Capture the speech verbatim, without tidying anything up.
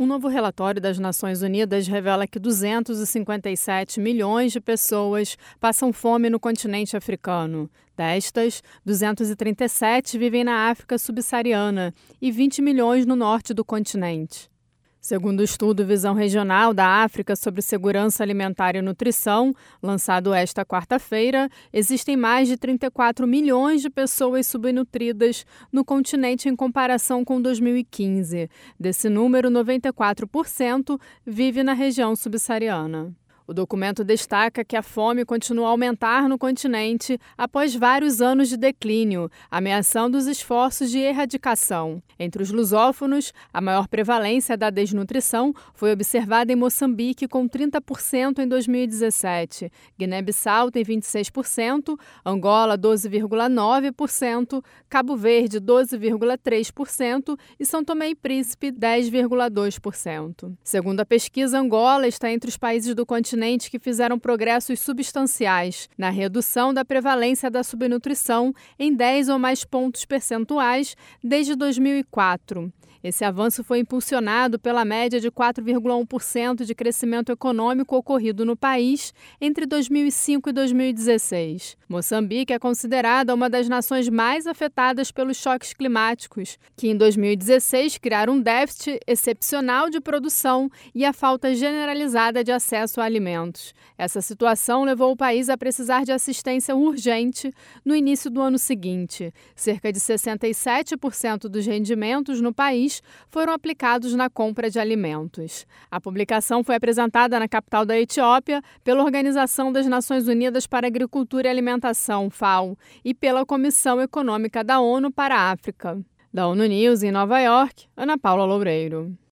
Um novo relatório das Nações Unidas revela que duzentos e cinquenta e sete milhões de pessoas passam fome no continente africano. Destas, duzentos e trinta e sete vivem na África subsaariana e vinte milhões no norte do continente. Segundo o estudo Visão Regional da África sobre Segurança Alimentar e Nutrição, lançado esta quarta-feira, existem mais de trinta e quatro milhões de pessoas subnutridas no continente em comparação com dois mil e quinze. Desse número, noventa e quatro por cento vive na região subsaariana. O documento destaca que a fome continua a aumentar no continente após vários anos de declínio, ameaçando os esforços de erradicação. Entre os lusófonos, a maior prevalência da desnutrição foi observada em Moçambique, com trinta por cento em dois mil e dezessete. Guiné-Bissau tem vinte e seis por cento, Angola doze vírgula nove por cento, Cabo Verde doze vírgula três por cento e São Tomé e Príncipe dez vírgula dois por cento. Segundo a pesquisa, Angola está entre os países do continente que fizeram progressos substanciais na redução da prevalência da subnutrição em dez ou mais pontos percentuais desde dois mil e quatro. Esse avanço foi impulsionado pela média de quatro vírgula um por cento de crescimento econômico ocorrido no país entre dois mil e cinco e dois mil e dezesseis. Moçambique é considerada uma das nações mais afetadas pelos choques climáticos, que em dois mil e dezesseis criaram um déficit excepcional de produção e a falta generalizada de acesso a alimentos. Essa situação levou o país a precisar de assistência urgente no início do ano seguinte. Cerca de sessenta e sete por cento dos rendimentos no país foram aplicados na compra de alimentos. A publicação foi apresentada na capital da Etiópia pela Organização das Nações Unidas para a Agricultura e Alimentação, FAO, e pela Comissão Econômica da ONU para a África. Da ONU News em Nova York, Ana Paula Loureiro.